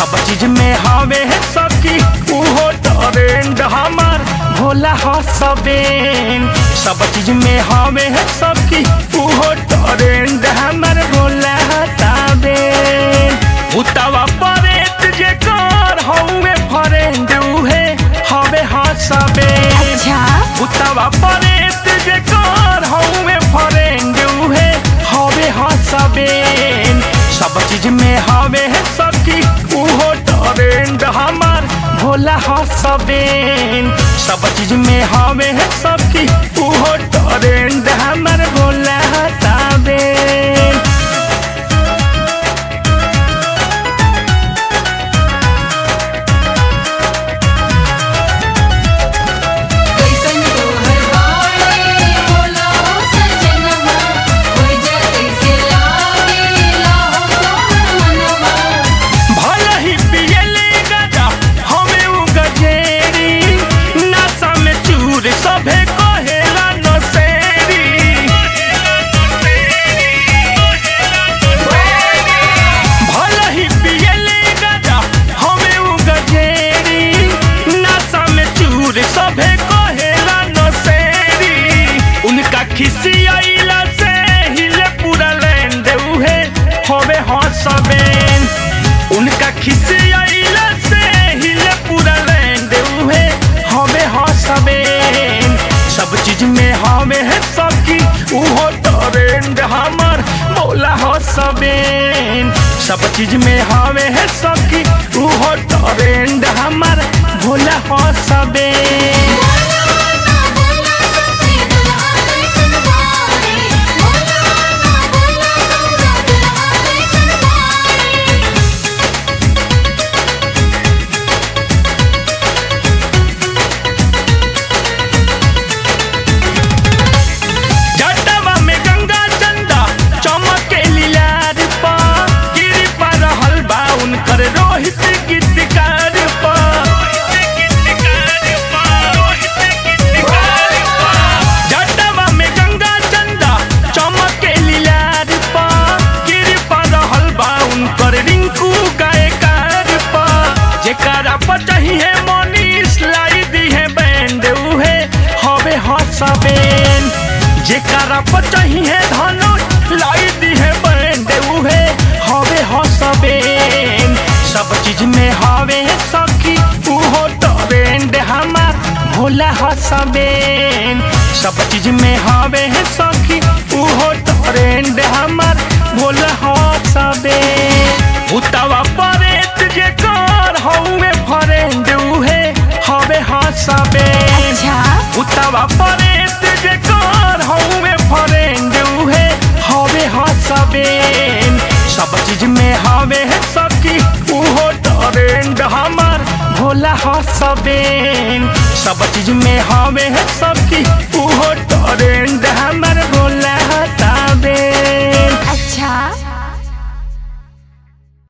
सब चीज में हवे है सबकी उहो ट्रेंड हमार भोला हसबेन। सब चीज में हवे है सबकी उहो ट्रेंड हमार भोला हसबेन। उतावा परेत जे कर हवे फ्रेंड उहे हवे हसबेन। अच्छा उतावा परेत जे कर हवे फ्रेंड उहे हवे हसबेन। सब चीज में हवे है सबकी उहो ट्रेंड हमार भोला हसबेन। सब चीज में हवे है सबकी उहो ट्रेंड हमार भोला हसबेन। कैसन तोहर बाड़े भोला हो सजनवा, होई जा कैसे लागेला हो तोहर मनवा। भला ही पियले गजा हमें उ गजेरी, नशा में चूर सभे कहेला नसेरी। भला ही पियले गजा हमें उ गजेरी, नशा में चूर सभे कहेला नसेरी। उनका खिसियाइला से हिले पूरा लैंड उहे हवे हसबेन। उनका खिसियाइला से हिले पूरा लैंड उहे हवे हसबेन। सब चीज में हवे है सबकी उहो ट्रेंड हमार भोला हसबेन। सब चीज में हवे है सबकी उहो ट्रेंड हमार भोला हसबेन। बोला ना बोला सच्ची दुल्हा कैसन बाड़े, बोला ना बोला गौरा दुल्हा कैसन बाड़े। जटवा में गंगा चंदा चमके लीलार पा, कृपा रहल बा उनकर रोहित गीतकार पा। जटवा में गंगा चंदा चमके लीलार पा, कृपा रहल बा उनकर रिंकू गायकार पा। जेकरा पर चाहिए मनीष लाई दी है बैंड उहे हवे हसबेन। जेकरा पर चाहिए धनुष लाई दी है बैंड उहे हवे हसबेन। सब चीज में हवे सखी उहो ट्रेंड हमार भोला हसबेन। सब चीज में हवे सखी उहो ट्रेंड हमार भोला हसबेन। उतावा परेत जे कर हवे फ्रेंड उहे हवे हसबेन। अच्छा उतावा परेत जे कर हवे फ्रेंड उहे हवे हसबेन। सब चीज में हवे है सबकी उहो ट्रेंड हमार भोला हसबेन। सब चीज में हवे है सब